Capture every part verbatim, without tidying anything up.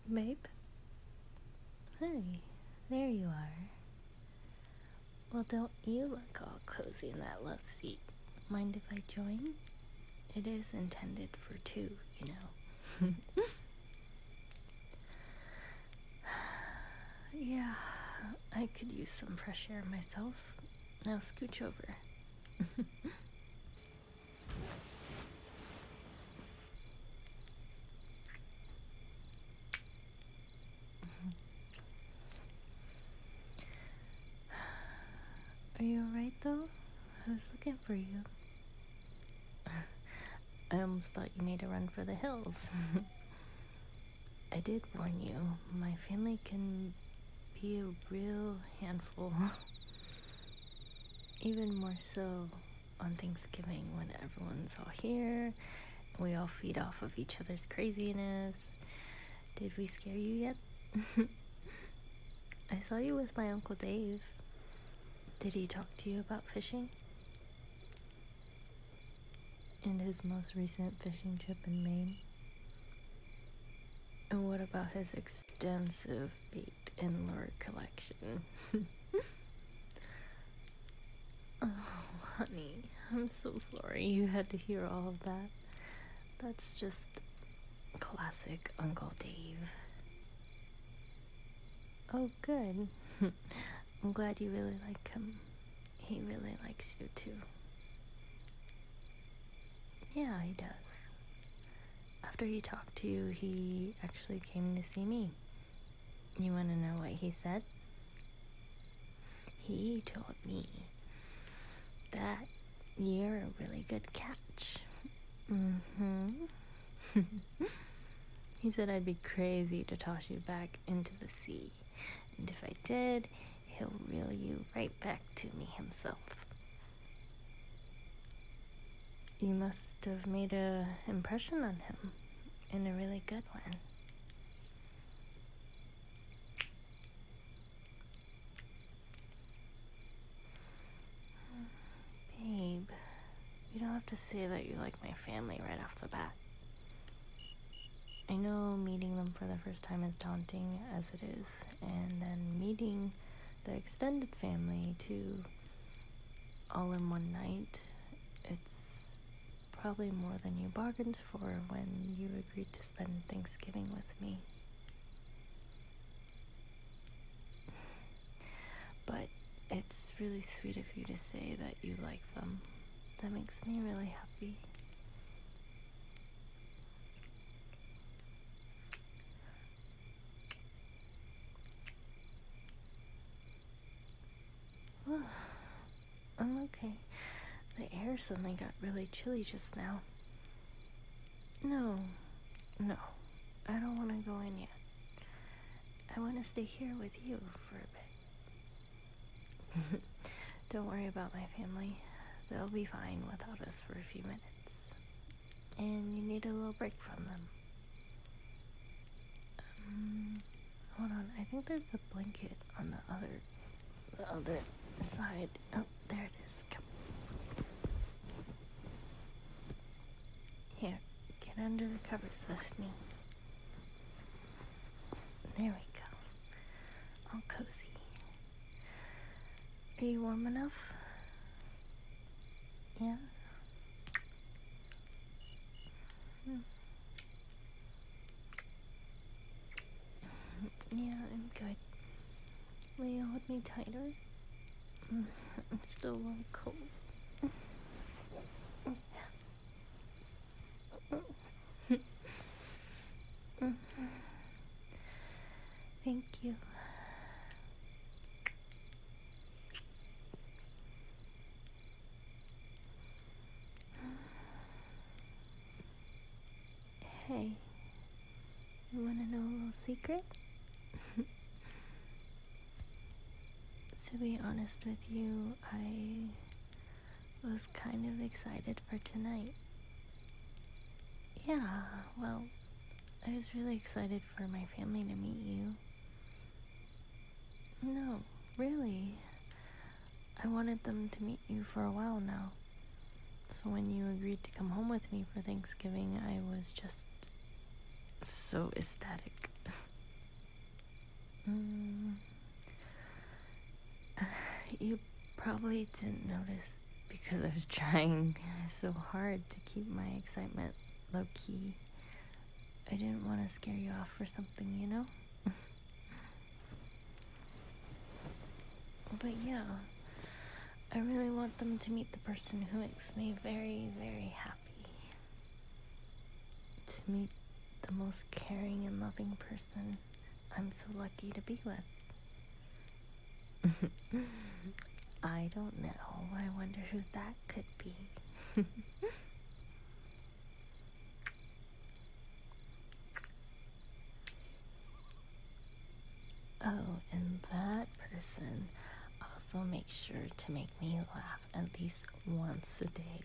Babe? Hi, there you are. Well, don't you look all cozy in that love seat? Mind if I join? It is intended for two, you know. Yeah, I could use some fresh air myself. Now scooch over. Are you alright though? I was looking for you. I almost thought you made a run for the hills. I did warn you, my family can be a real handful. Even more so on Thanksgiving when everyone's all here and we all feed off of each other's craziness. Did we scare you yet? I saw you with my Uncle Dave. Did he talk to you about fishing? And his most recent fishing trip in Maine? And what about his extensive bait and lure collection? Oh, honey, I'm so sorry you had to hear all of that. That's just classic Uncle Dave. Oh, good. I'm glad you really like him. He really likes you too. Yeah, he does. After he talked to you, he actually came to see me. You want to know what he said? He told me that you're a really good catch. Mm-hmm. He said I'd be crazy to toss you back into the sea. And if I did, he'll reel you right back to me himself. You must have made an impression on him, and a really good one. Babe, you don't have to say that you like my family right off the bat. I know meeting them for the first time is daunting as it is, and then meeting the extended family too, all in one night, it's probably more than you bargained for when you agreed to spend Thanksgiving with me. But it's really sweet of you to say that you like them. That makes me really happy. Oh, I'm okay. The air suddenly got really chilly just now. No, no, I don't want to go in yet. I want to stay here with you for a bit. Don't worry about my family. They'll be fine without us for a few minutes. And you need a little break from them. Um, hold on, I think there's a blanket on the other, the other side. Oh, there it is. Come. Here, get under the covers with me. There we go. All cozy. Are you warm enough? Yeah? Hmm. Yeah, I'm good. Will you hold me tighter? I'm still a little cold. Thank you. Hey, you want to know a little secret? To be honest with you, I was kind of excited for tonight. Yeah, well, I was really excited for my family to meet you. No, really. I wanted them to meet you for a while now. So when you agreed to come home with me for Thanksgiving, I was just so ecstatic. Mm, you probably didn't notice because I was trying so hard to keep my excitement low key. I didn't want to scare you off for something, you know? But yeah, I really want them to meet the person who makes me very, very happy. To meet the most caring and loving person I'm so lucky to be with. I don't know. I wonder who that could be. Oh, and that person also makes sure to make me laugh at least once a day.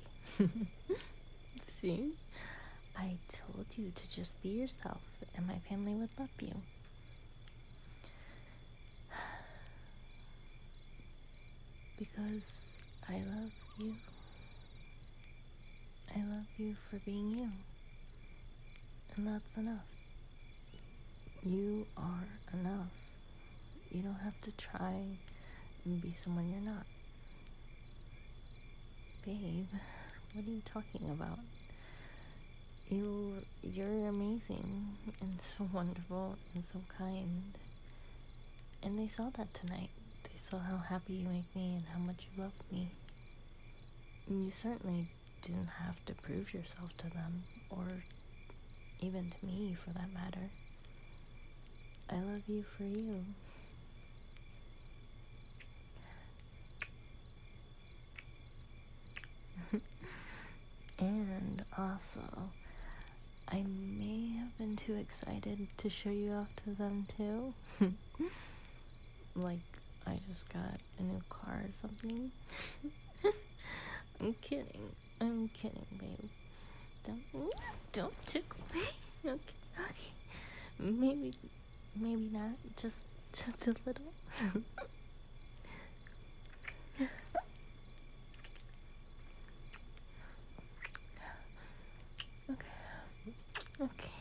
See? I told you to just be yourself, and my family would love you. Because I love you. I love you for being you. And that's enough. You are enough. You don't have to try and be someone you're not. Babe, what are you talking about? You, you're amazing and so wonderful and so kind. And they saw that tonight. They saw how happy you make me and how much you love me. And you certainly didn't have to prove yourself to them, or even to me for that matter. I love you for you. And also, I may have been too excited to show you off to them too. Like I just got a new car or something. I'm kidding. I'm kidding, babe. Don't don't tickle me. Okay, okay. Maybe maybe not. Just just a little. Okay.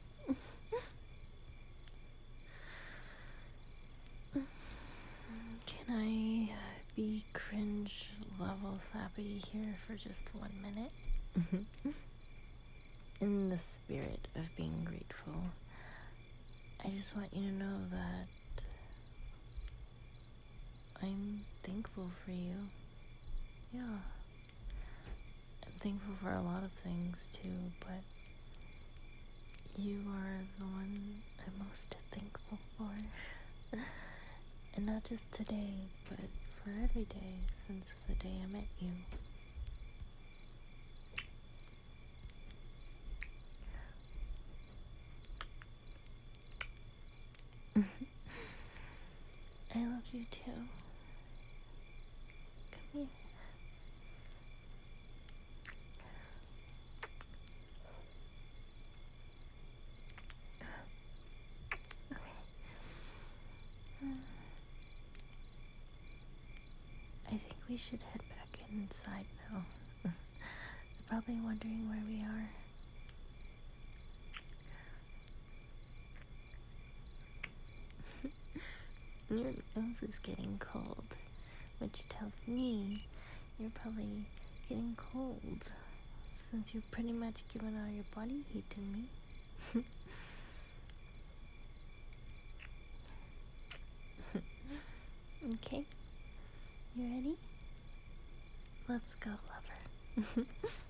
Can I be cringe level sappy here for just one minute? In the spirit of being grateful, I just want you to know that I'm thankful for you. Yeah. I'm thankful for a lot of things too, but you are the one I'm most thankful for. And not just today, but for every day since the day I met you. I love you too. Come here. I think we should head back inside now. You're probably wondering where we are. Your nose is getting cold, which tells me you're probably getting cold, since you've pretty much given all your body heat to me. Okay, you ready? Let's go, lover.